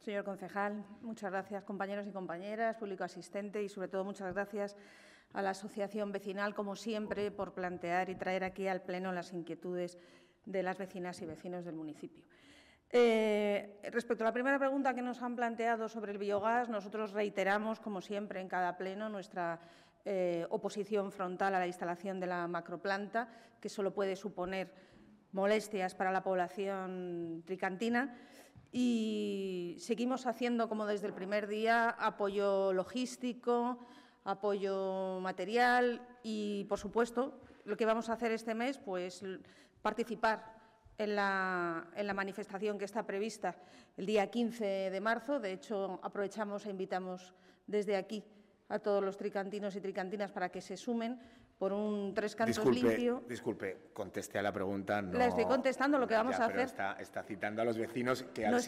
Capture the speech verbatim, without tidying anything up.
Señor concejal, muchas gracias, compañeros y compañeras, público asistente, y, sobre todo, muchas gracias a la asociación vecinal, como siempre, por plantear y traer aquí al Pleno las inquietudes de las vecinas y vecinos del municipio. Eh, respecto a la primera pregunta que nos han planteado sobre el biogás, nosotros reiteramos, como siempre, en cada pleno nuestra eh, oposición frontal a la instalación de la macroplanta, que solo puede suponer molestias para la población tricantina. Y seguimos haciendo, como desde el primer día, apoyo logístico, apoyo material y, por supuesto, lo que vamos a hacer este mes, pues participar en la, en la manifestación que está prevista el día quince de marzo. De hecho, aprovechamos e invitamos desde aquí a todos los tricantinos y tricantinas para que se sumen por un Tres Cantos disculpe, limpio. Disculpe, conteste a la pregunta. No, la estoy contestando. Lo que vamos ya, a pero hacer… Está, está citando a los vecinos que al no ser